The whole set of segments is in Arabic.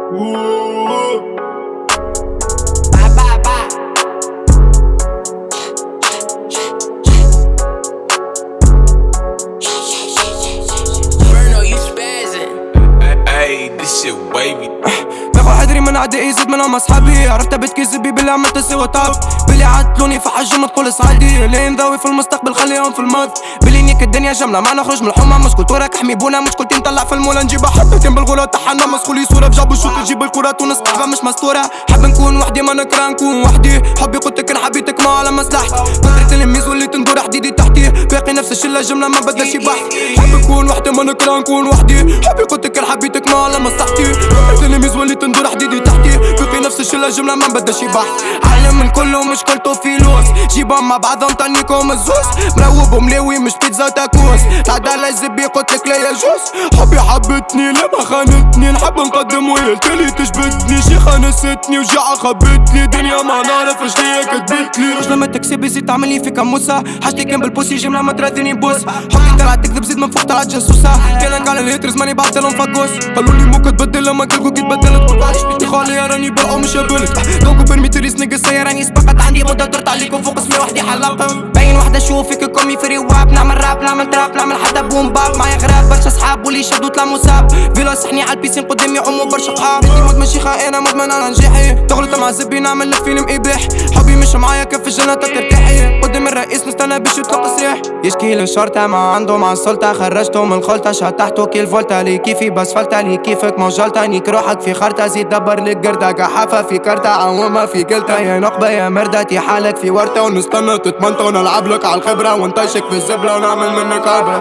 باخو حذري من عدائي زيد منهم اصحابي، عرفت بتكذبي باللي عملت سوى طاب، باللي عدلوني في حج ما تقول صعدي، اللي نضوي في المستقبل خليهم في الماضي، باللي نيك الدنيا جمله ما نخرج من الحومه، مسكولتورك احمي بونا مشكلتي نطلع في المولا نجيبها حطيتين بالغوله تحنا مسخولي صوره بجاب الشوط تجيب الكرات ونسقفها مش مستوره، حب نكون وحدي ما نكره نكون وحدي، حبي قلتلك ان حبيتك ما على مصلحتي، كثرة التلاميذ وليت ندور حديدي تحتي، باقي نفس الشله جمله ما بدلش بحث، حب نكون وحدي ما نكره نكون وحدي، حبي قلتلك ان حبيتك ما على مصلحتي، كثرة التلاميذ وليت ندور حديدي تحتي، باقي نفس الشله جمله ما بدلش بحث، عالم من كله مشكلته فلوس، جيبهم مع بعضهم تانيكم الزوز، مروب وملاوي مش بيتزا وتاكوس، العدالة الزبي قلتلك لا يجوز، حبي حبتني لما خانتني، نحب نقدم ويلتلي تجبتني، شي خانستني وجاعة خبتني، دنيا ما نعرفش ليا كتبتلي، رجل ما تكسبي زيد تعملي في كموسة، حاجتي كان بالبوسي جملة ما تراثيني بوس، حبي طلعت تكذب زيد من فوق طلعت جاسوسة، كان على الهيترز ماني بعتلهم فكوس، قالولي مو كتبدل لما كلكو كي تبدلت، قلت علاش بيتي خالي راني برقو مش قبلت، دوكو برميتريس نقص راني سبقت عندي مدة درت عليكم فوق اسمي وحدي حلقة، باين وحدة شوف فيك كومي فري واب، نعمل راب نعمل تراب نعمل حتى بوم باب، معايا غراب برشا صحاب واللي شدو طلع مصاب، فيلا صحني عالبيسين قدامي عمو برشا صحاب، انتي مدمن شيخة انا مدمن على نجاحي، تغلط مع زبي نعمل لك فيلم اباح، حبي مش معايا كيف الجنة ترتاحي، قدام الرئيس نستنى باش يطلق تصريح، يشكي للشرطة ما عنده مع السلطة، خرجته من الخلطة شطحته كي الفولتا لي كيفي باسفلتة لي كيفك موجلتة، نيك روحك في خرطة زيد دبر لك قردة قحافة في كرتة عوامة في قلتة، يا نقبة يا مردتي حالك في ورطة، ونستنى تتمنطى ونلعب لك على الخبرة ونطيشك في الزبلة ونعمل منك عبرة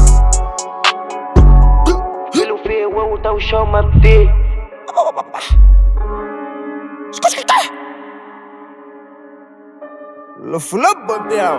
حلو فيه ووتا وشو ما بدي الفلبة بتاعو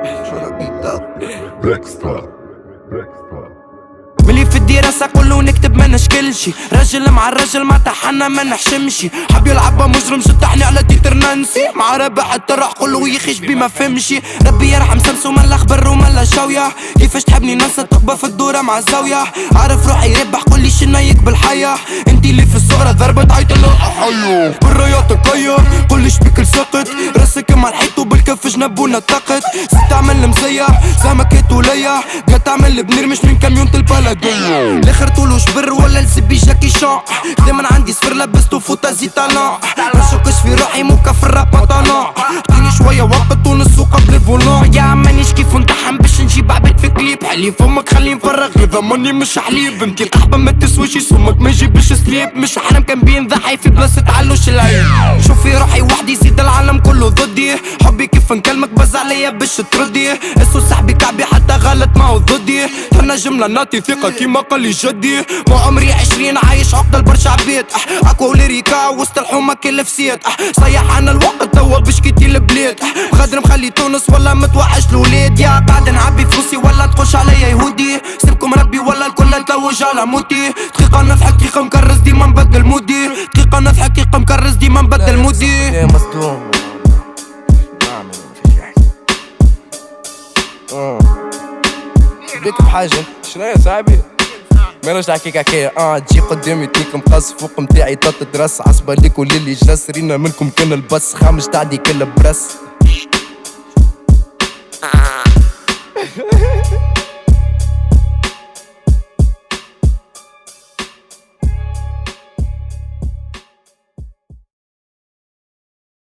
ملي في الدراسة كله نكتب ما نشكلشي، رجل مع الرجل ما تحنا ما نحشمشي، حب يلعبها مجرم شطحني على تيتر نانسي، مع رابع حتى راح كله يخيش بما فهمشي، ربي يرحم سمسو ملا خبر وملا شوية، كيفاش تحبني ننسى تقبى في الدورة مع الزاوية، عارف روحي يربح كل شي نايك بالحياة، انتي اللي في الصغرى ضربة تعيط له احيو، بالرايات تقير كلش بيك سقط، راسك مع الحيط وبالكف جنبونا تقت، زيد تعمل مزيح زهمك وليا، قاعد تعمل بنير مش من كاميون البلدية، الاخر طولو جبر ولا الزبي جاكي شان، دايما عندي صفر لبستو فوتا زيد طالون، منشكش في روحي موكا في الراب مطانون، عطيني شوية وقت ونسو قبل الفولون، يا مانيش كيف نتحم باش نجيب عباد في كليب، حلي فمك خلي نفرغ يضمني مش حليب، انتي القحبة ما تسويش يسمك ما يجيبش سليب، مش حرام كان بين ضحي في بلاصة علوش العين، شوف في روحي وحدي زيد العالم كله ضدي، حبي كيف نكلمك بز عليا باش تردي، اسو صاحبي كعبي حتى غلط ما هو ضدي، انا جملة نعطي ثقة كيما قال لي جدي، ما عمري 20 عايش عقد البرشا عبيد، اكوا وليريكا وسط الحومة كل فسيت، صيح عنا الوقت توا باش كيتي البلاد، خضر مخلي تونس ولا متوحش الولاد، يا قاعد نعبي فلوسي ولا تخش عليا يهودي، سيبكم ربي ولا الكل تلوج على موتي، دقيقة نضحك دقيقة مكرس ديما نبدل مودي، دقيقة نضحك دقيقة مكرس ديما نبدل مودي، مصدوم بيك بحاجة شنو يا صاحبي؟ مانوش نحكيك حكاية تجي قدامي تيك مقص فوق متاعي تتدرس، عصبة ليك وللي جلس رينا منكم كان البس، خامش تعدي كل برس